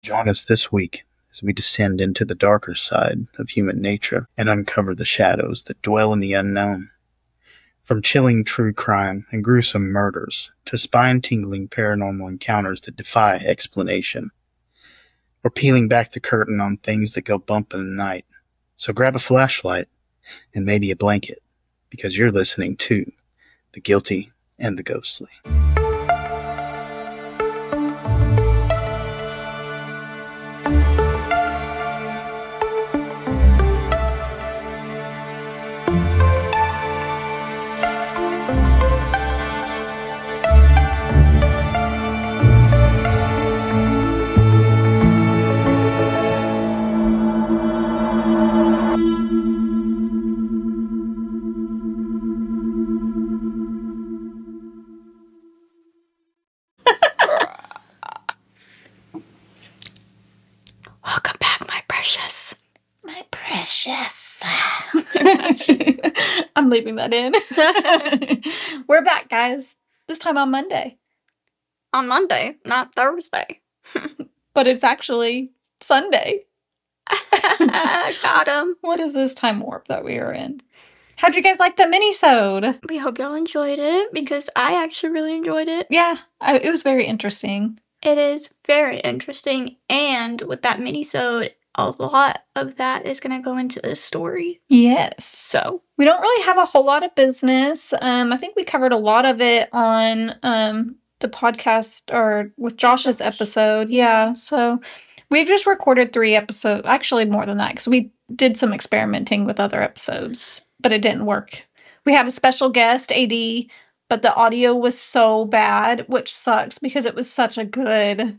Join us this week as we descend into the darker side of human nature and uncover the shadows that dwell in the unknown. From chilling true crime and gruesome murders to spine-tingling paranormal encounters that defy explanation, we're peeling back the curtain on things that go bump in the night. So grab a flashlight and maybe a blanket, because you're listening to The Guilty and the Ghostly. Welcome back, my precious. My precious. I'm leaving that in. We're back, guys. This time on Monday. On Monday, not Thursday. But it's actually Sunday. Got him. What is this time warp that we are in? How'd you guys like the mini-sode? We hope y'all enjoyed it, because I actually really enjoyed it. Yeah, it was very interesting. It is very interesting, and with that mini-sode, a lot of that is going to go into this story. Yes. So, we don't really have a whole lot of business. I think we covered a lot of it on the podcast or with Josh's episode. Yeah, so we've just recorded 3 episodes. Actually, more than that, because we did some experimenting with other episodes, but it didn't work. We had a special guest, AD, but the audio was so bad, which sucks because it was such a good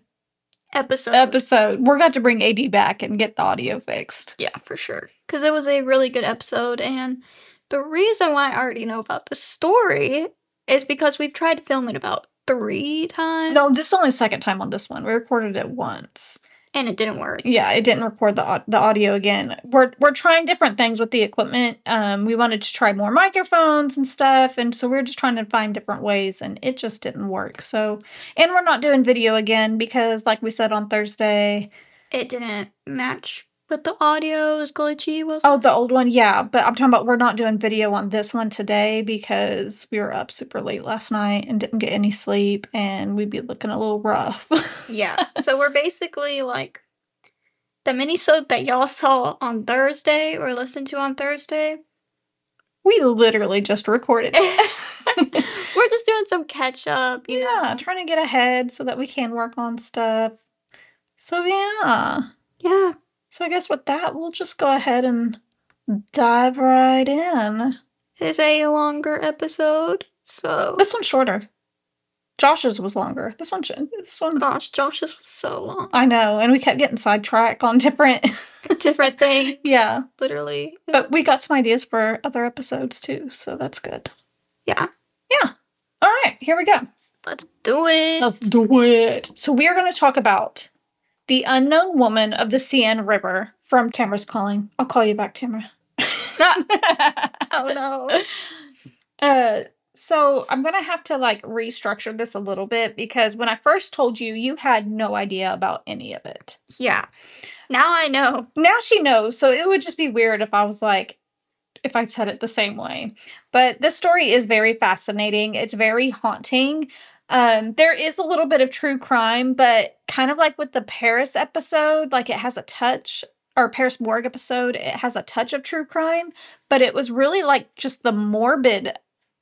episode. We're going to bring AD back and get the audio fixed. Yeah, for sure. Because it was a really good episode, and the reason why I already know about the story is because we've tried to film it about 3 times. No, this is only the second time on this one. We recorded it once. And it didn't work. Yeah, it didn't record the audio again. We're trying different things with the equipment. We wanted to try more microphones and stuff, and so we're just trying to find different ways, and it just didn't work. So, and we're not doing video again because, like we said on Thursday, it didn't match with the audio. It was glitchy. Oh, the old one, yeah. But I'm talking about we're not doing video on this one today because we were up super late last night and didn't get any sleep, and we'd be looking a little rough. Yeah, so we're basically like the mini-sode that y'all saw on Thursday or listened to on Thursday. We literally just recorded it. We're just doing some catch-up, you know. Trying to get ahead so that we can work on stuff. So, yeah. Yeah. So I guess with that, we'll just go ahead and dive right in. It's a longer episode, so... This one's shorter. Josh's was longer. This one... Gosh, Josh's was so long. I know, and we kept getting sidetracked on different things. Yeah. Literally. But we got some ideas for other episodes, too, so that's good. Yeah. Yeah. All right, here we go. Let's do it. Let's do it. So we are going to talk about The Unknown Woman of the Seine River from Tamara's Calling. I'll call you back, Tamara. Oh, no. So I'm going to have to, restructure this a little bit because when I first told you, you had no idea about any of it. Yeah. Now I know. Now she knows, so it would just be weird if I was if I said it the same way. But this story is very fascinating. It's very haunting. There is a little bit of true crime, but kind of like with the Paris episode, it has a touch, or Paris Morgue episode, it has a touch of true crime, but it was really just the morbidity,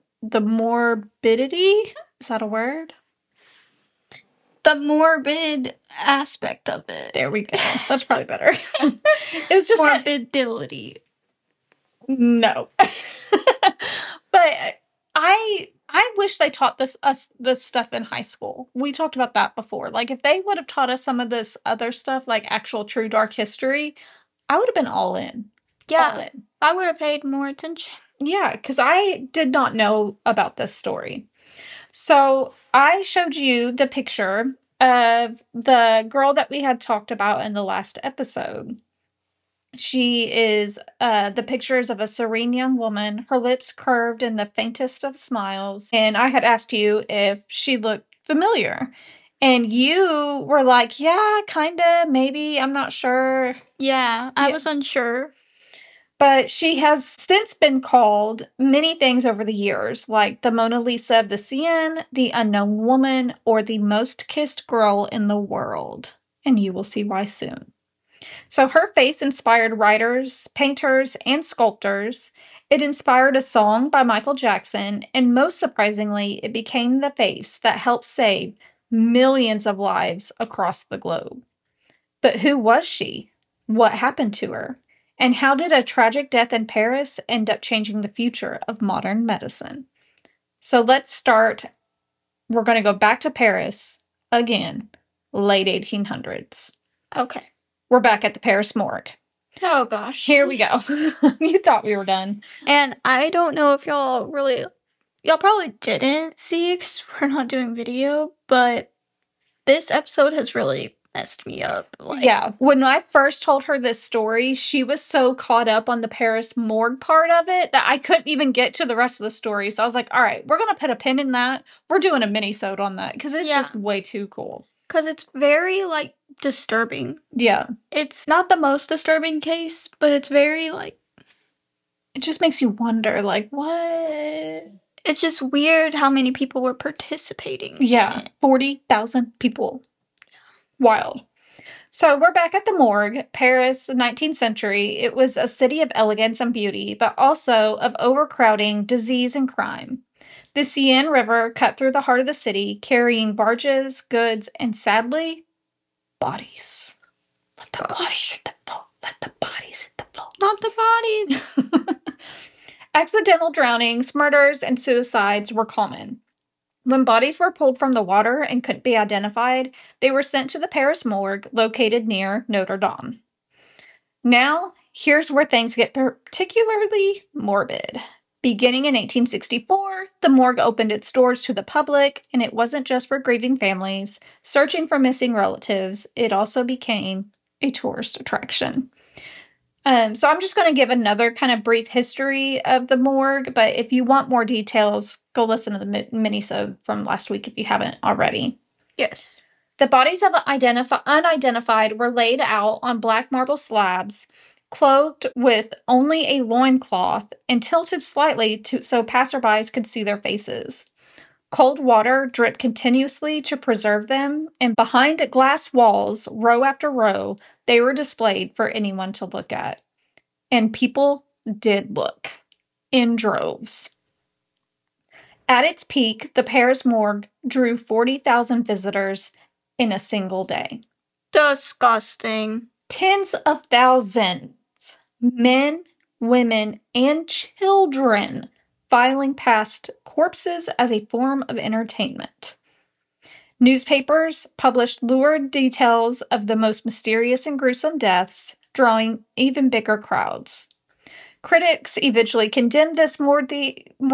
is that a word? The morbid aspect of it. There we go. That's probably better. It was just morbidity. No. But I wish they taught us this stuff in high school. We talked about that before. If they would have taught us some of this other stuff, actual true dark history, I would have been all in. Yeah. All in. I would have paid more attention. Yeah, because I did not know about this story. So I showed you the picture of the girl that we had talked about in the last episode. She is the pictures of a serene young woman, her lips curved in the faintest of smiles. And I had asked you if she looked familiar. And you were like, yeah, kinda, maybe, I'm not sure. Yeah, I Yeah. was unsure. But she has since been called many things over the years, like the Mona Lisa of the Seine, the Unknown Woman, or the most kissed girl in the world. And you will see why soon. So her face inspired writers, painters, and sculptors. It inspired a song by Michael Jackson, and most surprisingly, it became the face that helped save millions of lives across the globe. But who was she? What happened to her? And how did a tragic death in Paris end up changing the future of modern medicine? So let's start. We're going to go back to Paris again, late 1800s. Okay. We're back at the Paris morgue. Oh gosh. Here we go. You thought we were done. And I don't know if y'all probably didn't see because we're not doing video, but this episode has really messed me up. Yeah. When I first told her this story, she was so caught up on the Paris morgue part of it that I couldn't even get to the rest of the story. So I was like, all right, we're going to put a pin in that. We're doing a mini-sode on that because it's just way too cool. Because it's very, disturbing. Yeah. It's not the most disturbing case, but it's very, it just makes you wonder, what? It's just weird how many people were participating. Yeah. 40,000 people. Wild. So we're back at the morgue, Paris, 19th century. It was a city of elegance and beauty, but also of overcrowding, disease, and crime. The Seine River cut through the heart of the city, carrying barges, goods, and sadly, bodies. Let the bodies hit the floor. Let the bodies hit the floor. Not the bodies. Accidental drownings, murders, and suicides were common. When bodies were pulled from the water and couldn't be identified, they were sent to the Paris morgue located near Notre Dame. Now, here's where things get particularly morbid. Beginning in 1864, the morgue opened its doors to the public, and it wasn't just for grieving families searching for missing relatives, it also became a tourist attraction. So I'm just going to give another kind of brief history of the morgue, but if you want more details, go listen to the mini-sode from last week if you haven't already. Yes. The bodies of unidentified were laid out on black marble slabs, clothed with only a loincloth and tilted slightly so passerbys could see their faces. Cold water dripped continuously to preserve them, and behind glass walls, row after row, they were displayed for anyone to look at. And people did look, in droves. At its peak, the Paris morgue drew 40,000 visitors in a single day. Disgusting. Tens of thousands, men, women, and children filing past corpses as a form of entertainment. Newspapers published lurid details of the most mysterious and gruesome deaths, drawing even bigger crowds. Critics eventually condemned this morbid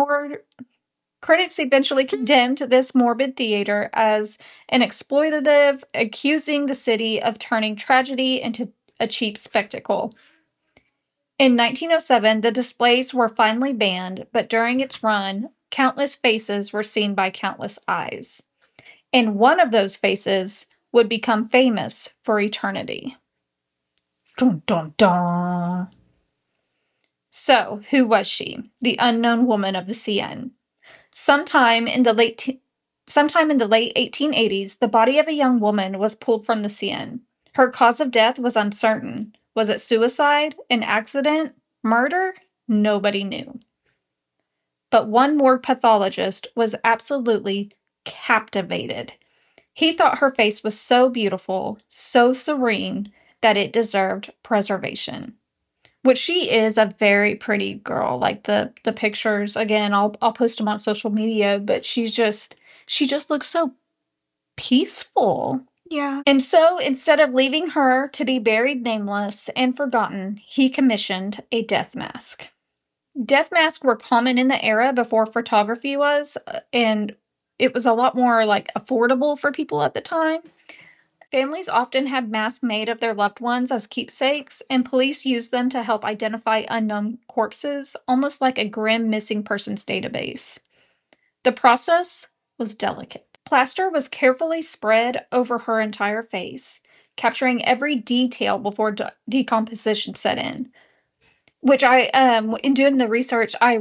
theater as an exploitative, accusing the city of turning tragedy into a cheap spectacle. In 1907, the displays were finally banned, but during its run, countless faces were seen by countless eyes. And one of those faces would become famous for eternity. Dun, dun, dun. So, who was she? The unknown woman of the Seine. Sometime in the late 1880s, the body of a young woman was pulled from the Seine. Her cause of death was uncertain. Was it suicide, an accident, murder? Nobody knew. But one morgue pathologist was absolutely captivated. He thought her face was so beautiful, so serene, that it deserved preservation. Which she is a very pretty girl. Like the pictures, again, I'll post them on social media, but she just looks so peaceful. Yeah. And so, instead of leaving her to be buried nameless and forgotten, he commissioned a death mask. Death masks were common in the era before photography was, and it was a lot more affordable for people at the time. Families often had masks made of their loved ones as keepsakes, and police used them to help identify unknown corpses, almost like a grim missing persons database. The process was delicate. Plaster was carefully spread over her entire face, capturing every detail before decomposition set in. Which in doing the research, I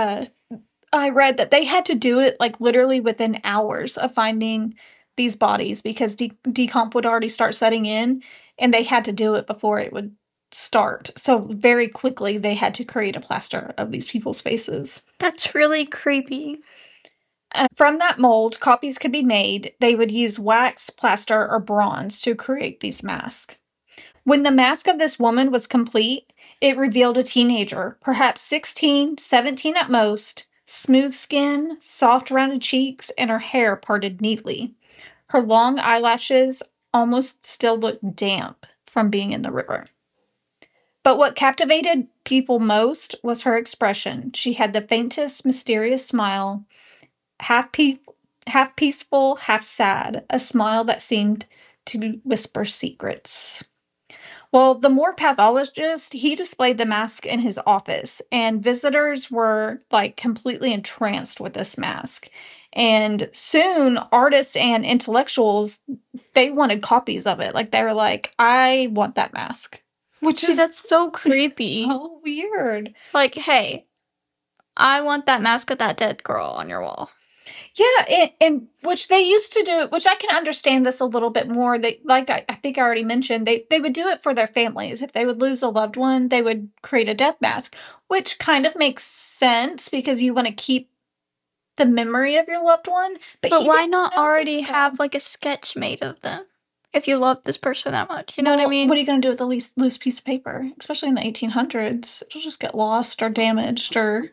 read that they had to do it like literally within hours of finding these bodies because decomp would already start setting in, and they had to do it before it would start. So very quickly, they had to create a plaster of these people's faces. That's really creepy. From that mold, copies could be made. They would use wax, plaster, or bronze to create these masks. When the mask of this woman was complete, it revealed a teenager, perhaps 16, 17 at most, smooth skin, soft rounded cheeks, and her hair parted neatly. Her long eyelashes almost still looked damp from being in the river. But what captivated people most was her expression. She had the faintest, mysterious smile, half peaceful, half sad, a smile that seemed to whisper secrets. Well, the Moore pathologist, he displayed the mask in his office, and visitors were like completely entranced with this mask. And soon, artists and intellectuals, they wanted copies of it. Like, they were like, I want that mask. Which See, is that's so creepy. so weird. Like, hey, I want that mask of that dead girl on your wall. Yeah, and which they used to do, which I can understand this a little bit more. They, like I think I already mentioned, they would do it for their families. If they would lose a loved one, they would create a death mask, which kind of makes sense because you want to keep the memory of your loved one. But why not already have like a sketch made of them? If you love this person that much, you know what I mean? What are you going to do with a loose piece of paper? Especially in the 1800s, it'll just get lost or damaged, or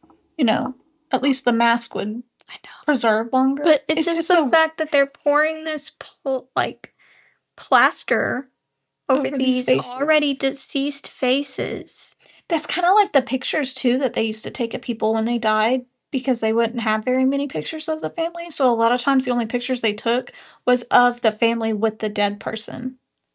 at least the mask would preserve longer. But it's just the fact that they're pouring this plaster over these already deceased faces. That's kind of like the pictures too that they used to take of people when they died, because they wouldn't have very many pictures of the family. So a lot of times the only pictures they took was of the family with the dead person.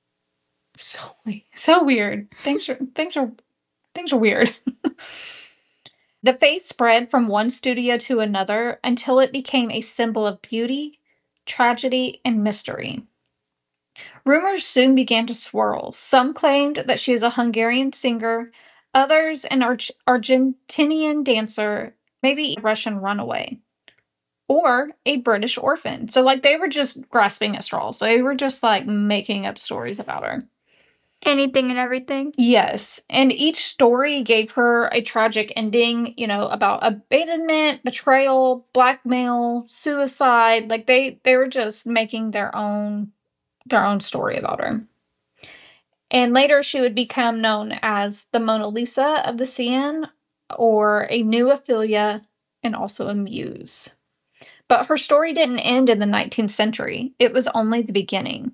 So weird. Things are weird. The face spread from one studio to another until it became a symbol of beauty, tragedy, and mystery. Rumors soon began to swirl. Some claimed that she is a Hungarian singer, others an Argentinian dancer, maybe a Russian runaway, or a British orphan. So, they were just grasping at straws. They were just, making up stories about her. Anything and everything? Yes. And each story gave her a tragic ending, about abandonment, betrayal, blackmail, suicide. They were just making their own story about her. And later she would become known as the Mona Lisa of the Seine, or a new Ophelia, and also a muse. But her story didn't end in the 19th century. It was only the beginning.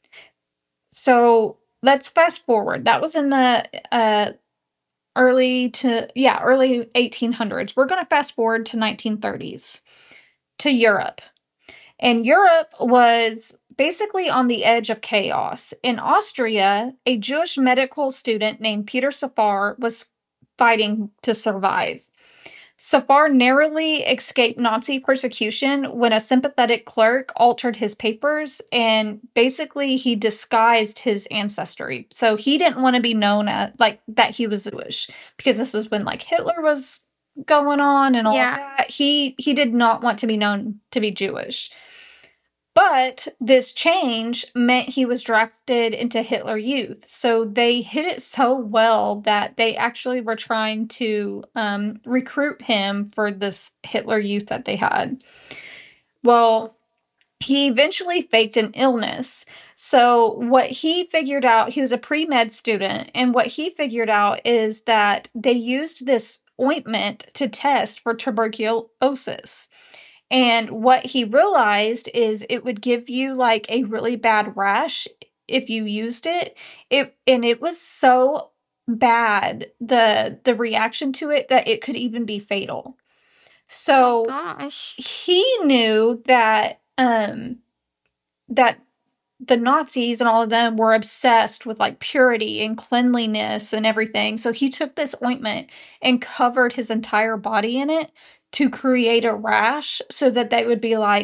So let's fast forward. That was in the early 1800s. We're going to fast forward to 1930s, to Europe. And Europe was basically on the edge of chaos. In Austria, a Jewish medical student named Peter Safar was fighting to survive. Safar narrowly escaped Nazi persecution when a sympathetic clerk altered his papers, and basically he disguised his ancestry. So he didn't want to be known as that he was Jewish, because this was when Hitler was going on and all that. He did not want to be known to be Jewish. But this change meant he was drafted into Hitler Youth. So they hid it so well that they actually were trying to recruit him for this Hitler Youth that they had. Well, he eventually faked an illness. So what he figured out, he was a pre-med student, and what he figured out is that they used this ointment to test for tuberculosis. And what he realized is it would give you a really bad rash if you used it. It was so bad, the reaction to it, that it could even be fatal. So he knew that that the Nazis and all of them were obsessed with purity and cleanliness and everything. So he took this ointment and covered his entire body in it to create a rash, so that they would be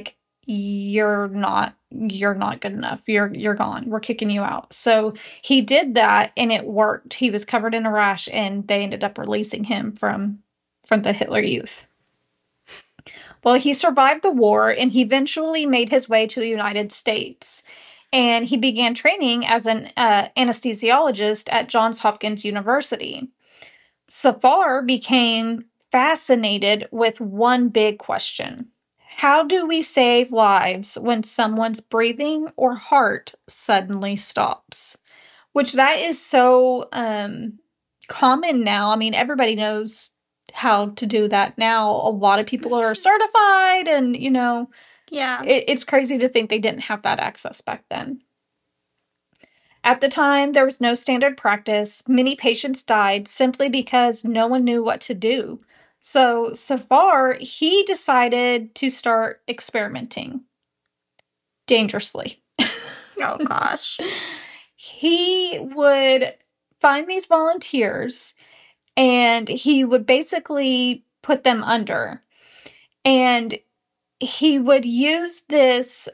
you're not good enough. You're gone. We're kicking you out. So he did that, and it worked. He was covered in a rash, and they ended up releasing him from the Hitler Youth. Well, he survived the war, and he eventually made his way to the United States. And he began training as an anesthesiologist at Johns Hopkins University. Safar became fascinated with one big question. How do we save lives when someone's breathing or heart suddenly stops? Which that is so common now. I mean, everybody knows how to do that now. A lot of people are certified, and, Yeah. it's crazy to think they didn't have that access back then. At the time, there was no standard practice. Many patients died simply because no one knew what to do. So Safar, he decided to start experimenting dangerously. Oh, gosh. He would find these volunteers, and he would basically put them under. And he would use this,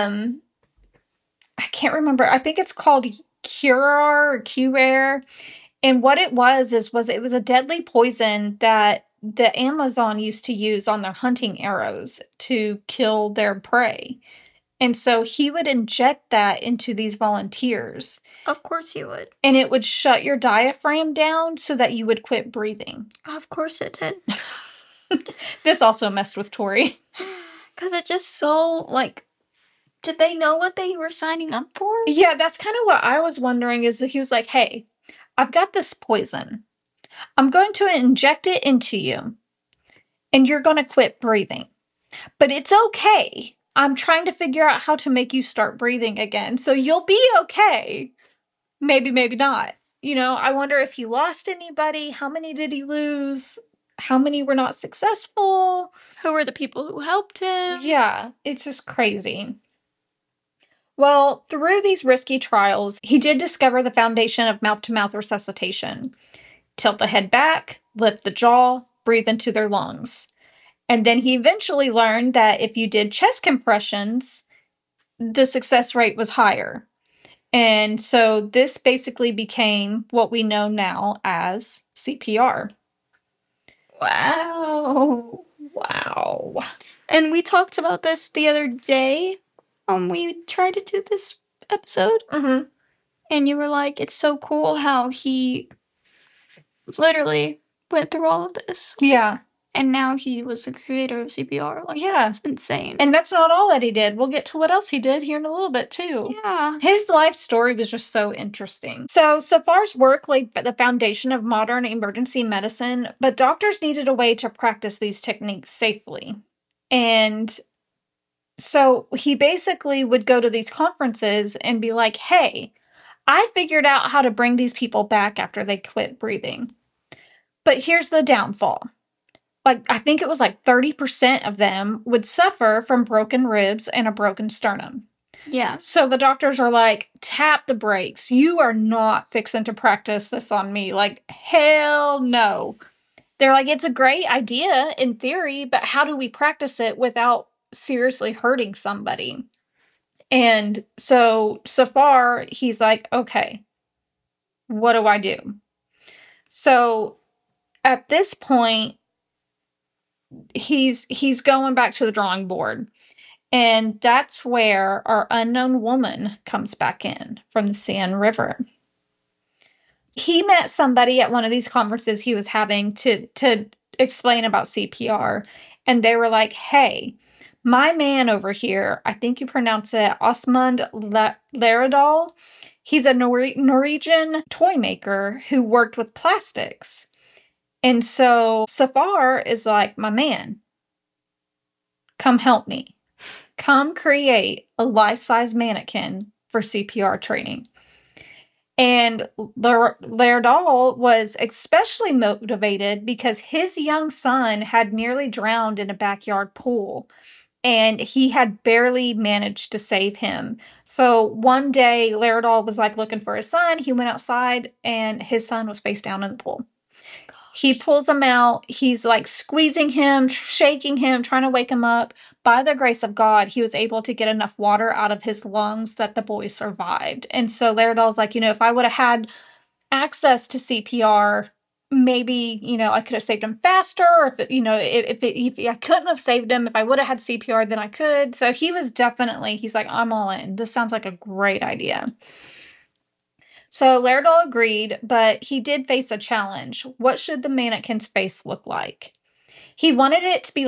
I can't remember. I think it's called Curare or Curare. And what it was it was a deadly poison that the Amazon used to use on their hunting arrows to kill their prey. And so he would inject that into these volunteers. Of course he would. And it would shut your diaphragm down so that you would quit breathing. Of course it did. This also messed with Tori. Because it just so, did they know what they were signing up for? Yeah, that's kind of what I was wondering, is that he was like, hey, I've got this poison. I'm going to inject it into you, and you're going to quit breathing. But it's okay. I'm trying to figure out how to make you start breathing again, so you'll be okay. Maybe, maybe not. I wonder if he lost anybody. How many did he lose? How many were not successful? Who were the people who helped him? Yeah, it's just crazy. Well, through these risky trials, he did discover the foundation of mouth-to-mouth resuscitation. Tilt the head back, lift the jaw, breathe into their lungs. And then he eventually learned that if you did chest compressions, the success rate was higher. And so this basically became what we know now as CPR. Wow. Wow. And we talked about this the other day. We tried to do this episode. Mm-hmm. And you were like, it's so cool how he literally went through all of this. Yeah. And now he was the creator of CPR. Yeah. That's insane. And that's not all that he did. We'll get to what else he did here in a little bit, too. Yeah. His life story was just so interesting. So, Safar's work laid the foundation of modern emergency medicine, but doctors needed a way to practice these techniques safely. And so he basically would go to these conferences and be like, hey, I figured out how to bring these people back after they quit breathing. But here's the downfall. I think it was 30% of them would suffer from broken ribs and a broken sternum. Yeah. So the doctors are like, tap the brakes. You are not fixing to practice this on me. Hell no. They're like, it's a great idea in theory, but how do we practice it without seriously hurting somebody? And so Safar, he's like, okay, what do I do? So at this point, he's going back to the drawing board. And that's where our unknown woman comes back in from the Seine River. He met somebody at one of these conferences he was having to explain about CPR. And they were like, hey, my man over here, I think you pronounce it Osmund Laerdal. He's a Norwegian toy maker who worked with plastics. And so Safar is like, my man, come help me. Come create a life-size mannequin for CPR training. And Laerdal was especially motivated because his young son had nearly drowned in a backyard pool. And he had barely managed to save him. So one day, Laerdal was looking for his son. He went outside, and his son was face down in the pool. He pulls him out. He's like squeezing him, shaking him, trying to wake him up. By the grace of God, he was able to get enough water out of his lungs that the boy survived. And so Laerdal's like, if I would have had access to CPR, maybe, I could have saved him faster, or if I couldn't have saved him, if I would have had CPR, then I could. So he's like, I'm all in. This sounds like a great idea. So Laerdal agreed, but he did face a challenge. What should the mannequin's face look like? He wanted it to be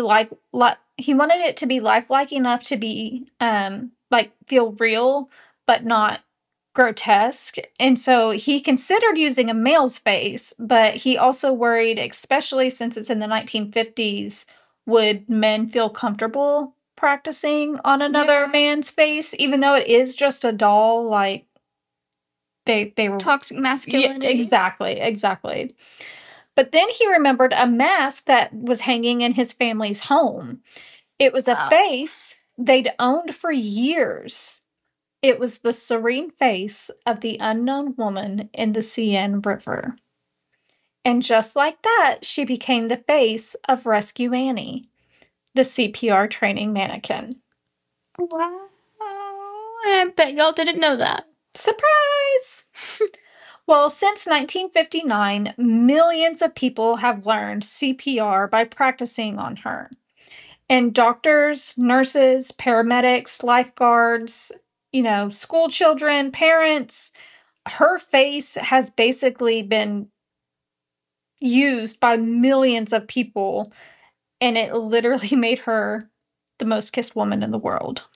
lifelike enough to be feel real, but not grotesque. And so he considered using a male's face, but he also worried, especially since it's in the 1950s, would men feel comfortable practicing on another man's face, even though it is just a doll? Like, they were toxic masculinity. Yeah, exactly. But then he remembered a mask that was hanging in his family's home. It was a face they'd owned for years. It was the serene face of the unknown woman in the Seine River. And just like that, she became the face of Rescue Annie, the CPR training mannequin. Wow. I bet y'all didn't know that. Surprise! Well, since 1959, millions of people have learned CPR by practicing on her. And doctors, nurses, paramedics, lifeguards, school children, parents, her face has basically been used by millions of people, and it literally made her the most kissed woman in the world.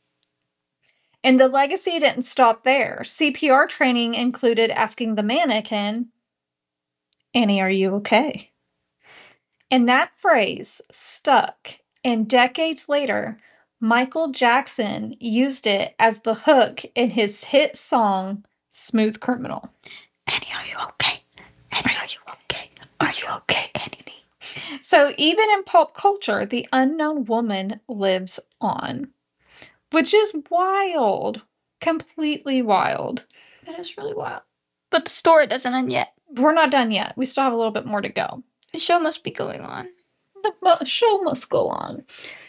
And the legacy didn't stop there. CPR training included asking the mannequin, Annie, are you okay? And that phrase stuck. And decades later, Michael Jackson used it as the hook in his hit song, Smooth Criminal. Annie, are you okay? Annie, are you okay? Are you okay, Annie? So even in pop culture, the unknown woman lives on. Which is wild. Completely wild. That is really wild. But the story doesn't end yet. We're not done yet. We still have a little bit more to go. The show must be going on. The show must go on.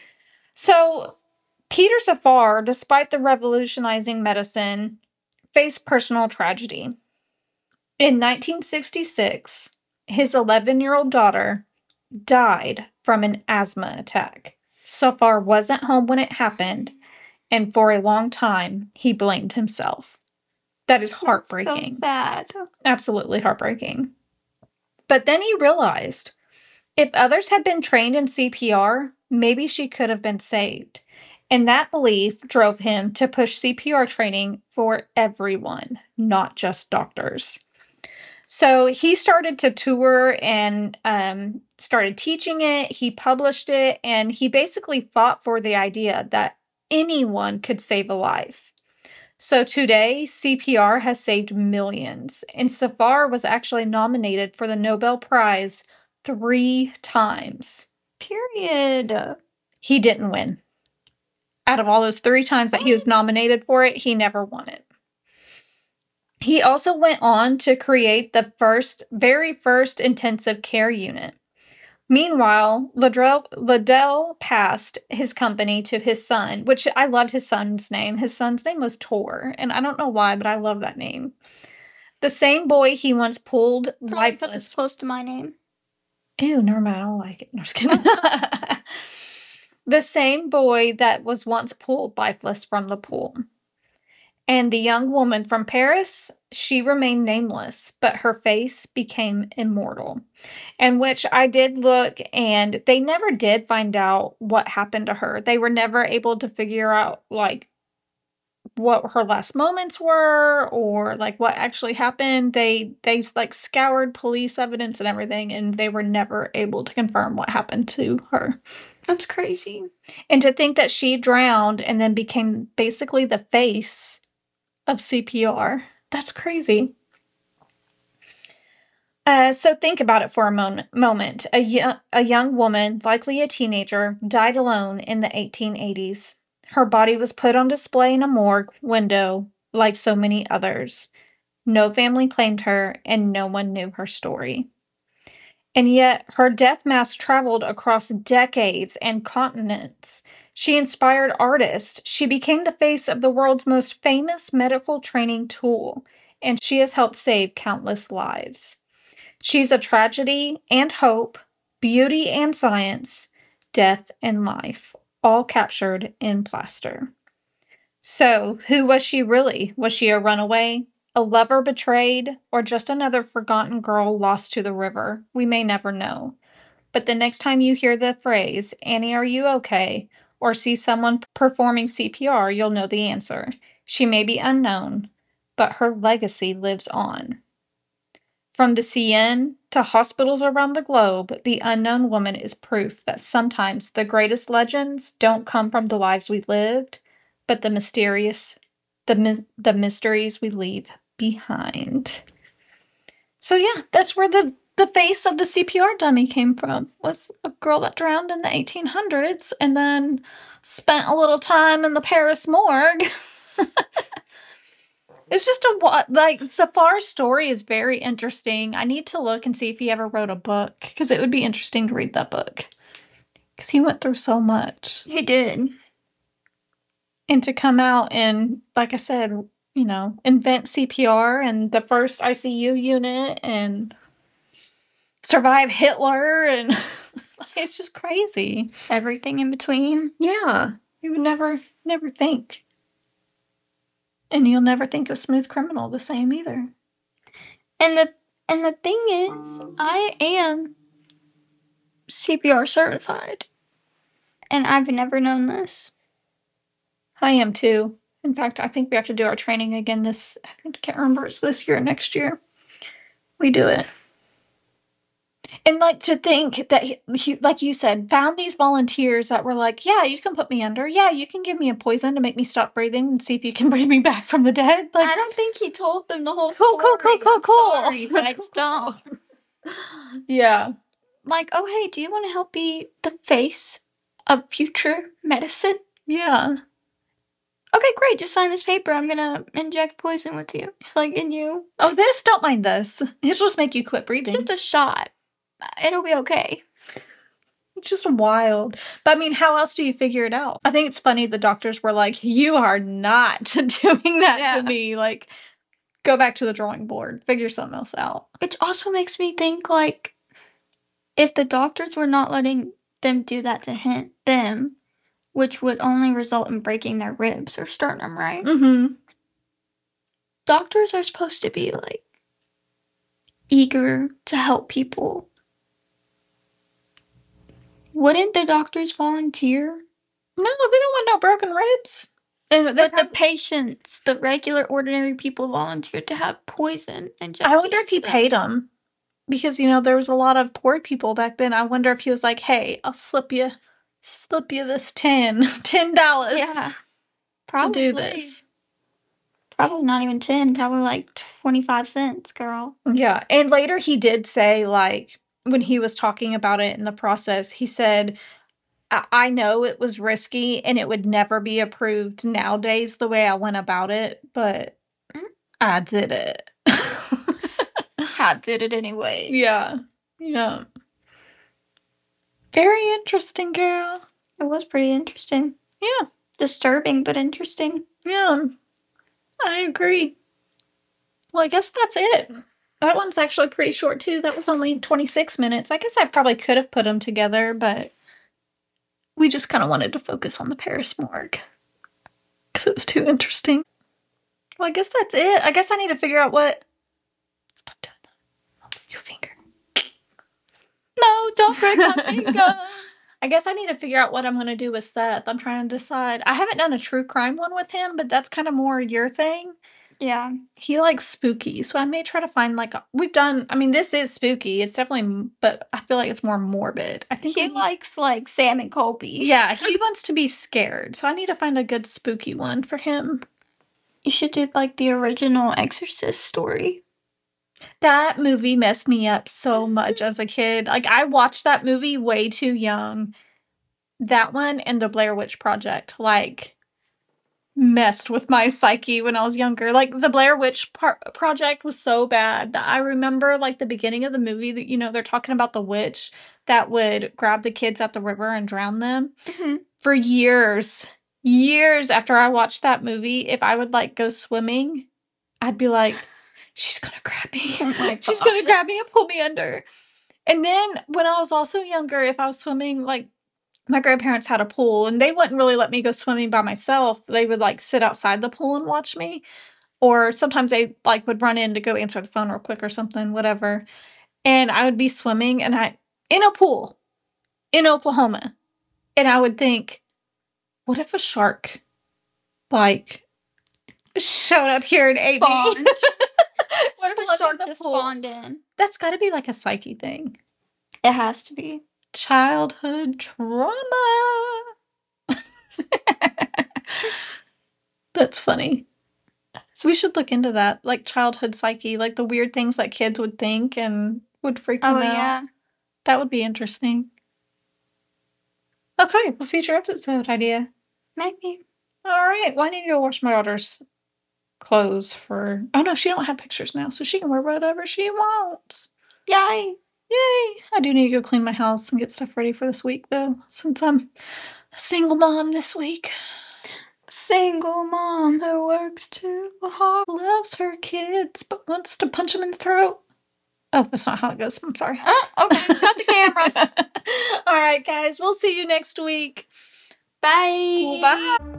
So, Peter Safar, despite the revolutionizing medicine, faced personal tragedy. In 1966, his 11-year-old daughter died from an asthma attack. Safar wasn't home when it happened, and for a long time, he blamed himself. That is heartbreaking. So sad. Absolutely heartbreaking. But then he realized, if others had been trained in CPR, maybe she could have been saved. And that belief drove him to push CPR training for everyone, not just doctors. So he started to tour and started teaching it. He published it, and he basically fought for the idea that anyone could save a life. So today, CPR has saved millions, and Safar was actually nominated for the Nobel Prize 3 times. Period. He didn't win. Out of all those 3 times that he was nominated for it, he never won it. He also went on to create the very first intensive care unit. Meanwhile, Liddell passed his company to his son, which I loved his son's name. His son's name was Tor, and I don't know why, but I love that name. The same boy he once pulled lifeless. It's close to my name. Ew, never mind. I don't like it. No, I'm just kidding. The same boy that was once pulled lifeless from the pool. And the young woman from Paris, she remained nameless, but her face became immortal. And which I did look, and they never did find out what happened to her. They were never able to figure out, what her last moments were, or, what actually happened. They scoured police evidence and everything, and they were never able to confirm what happened to her. That's crazy. And to think that she drowned and then became basically the face of CPR. That's crazy. So think about it for a moment. A young woman, likely a teenager, died alone in the 1880s. Her body was put on display in a morgue window like so many others. No family claimed her, and no one knew her story. And yet, her death mask traveled across decades and continents. She inspired artists. She became the face of the world's most famous medical training tool, and she has helped save countless lives. She's a tragedy and hope, beauty and science, death and life, all captured in plaster. So, who was she really? Was she a runaway, a lover betrayed, or just another forgotten girl lost to the river? We may never know. But the next time you hear the phrase, Annie, are you okay? Or see someone performing CPR, you'll know the answer. She may be unknown, but her legacy lives on. From the CN to hospitals around the globe, the unknown woman is proof that sometimes the greatest legends don't come from the lives we lived, but the mysteries we leave behind. So yeah, that's where the face of the CPR dummy came from. Was a girl that drowned in the 1800s and then spent a little time in the Paris morgue. It's just Safar's story is very interesting. I need to look and see if he ever wrote a book, because it would be interesting to read that book. Because he went through so much. He did. And to come out and, like I said, invent CPR and the first ICU unit and survive Hitler, and it's just crazy. Everything in between. Yeah. You would never think. And you'll never think of Smooth Criminal the same either. And the thing is, I am CPR certified. And I've never known this. I am too. In fact, I think we have to do our training again I can't remember, it's this year or next year. We do it. And to think that he, like you said, found these volunteers that were like, yeah, you can put me under. Yeah, you can give me a poison to make me stop breathing and see if you can bring me back from the dead. I don't think he told them the whole story. Cool. Sorry, but I just don't. Yeah. Oh, hey, do you want to help be the face of future medicine? Yeah. Okay, great. Just sign this paper. I'm gonna inject poison with you. In you. Oh, don't mind this. It'll just make you quit breathing. It's just a shot. It'll be okay. It's just wild. But I mean, how else do you figure it out? I think it's funny the doctors were like, you are not doing that to me. Go back to the drawing board. Figure something else out. It also makes me think, if the doctors were not letting them do that to them, which would only result in breaking their ribs or sternum, right? Mm-hmm. Doctors are supposed to be, eager to help people. Wouldn't the doctors volunteer? No, they don't want no broken ribs. But the patients, the regular, ordinary people volunteered to have poison injected. I wonder if he paid them. Because, there was a lot of poor people back then. I wonder if he was like, hey, I'll slip you this $10. Yeah. Probably. To do this. Probably not even 10, probably 25 cents, girl. Yeah. And later he did say, when he was talking about it in the process, he said, I know it was risky and it would never be approved nowadays the way I went about it, but I did it. I did it anyway. Yeah. Yeah. Very interesting, girl. It was pretty interesting. Yeah. Disturbing, but interesting. Yeah. I agree. Well, I guess that's it. That one's actually pretty short, too. That was only 26 minutes. I guess I probably could have put them together, but we just kind of wanted to focus on the Paris morgue because it was too interesting. Well, I guess that's it. I guess I need to figure out what... Stop doing that. I'll break your finger. No, don't break my finger. I guess I need to figure out what I'm going to do with Seth. I'm trying to decide. I haven't done a true crime one with him, but that's kind of more your thing. Yeah. He likes spooky, so I may try to find this is spooky. It's definitely, but I feel like it's more morbid. I think he likes Sam and Colby. Yeah, he wants to be scared, so I need to find a good spooky one for him. You should do the original Exorcist story. That movie messed me up so much as a kid. I watched that movie way too young. That one and the Blair Witch Project. messed with my psyche when I was younger. Like, the Blair Witch Project was so bad that I remember, like, the beginning of the movie that, you know, they're talking about the witch that would grab the kids at the river and drown them. Mm-hmm. For years after I watched that movie, if I would, like, go swimming, I'd be like, she's gonna grab me. Oh my She's God. gonna grab me and pull me under. And then when I was also younger, if I was swimming, like, my grandparents had a pool and they wouldn't really let me go swimming by myself. They would, like, sit outside the pool and watch me. Or sometimes they, like, would run in to go answer the phone real quick or something, whatever. And I would be swimming in a pool in Oklahoma. And I would think, what if a shark, like, showed up here and ate me? Spawned. What if a Spawned shark in the just pool. spawned in? That's got to be like a psyche thing. It has to be. Childhood trauma. That's funny. So we should look into that, like childhood psyche, like the weird things that kids would think and would freak them out. Yeah. That would be interesting. Okay, well, future episode idea. Maybe. All right, well, I need to go wash my daughter's clothes for... Oh, no, she don't have pictures now, so she can wear whatever she wants. Yay. Yay! I do need to go clean my house and get stuff ready for this week, though, since I'm a single mom this week. Single mom who works too hard. Loves her kids, but wants to punch them in the throat. Oh, that's not how it goes. I'm sorry. Okay, cut the cameras. All right, guys. We'll see you next week. Bye. Cool, bye.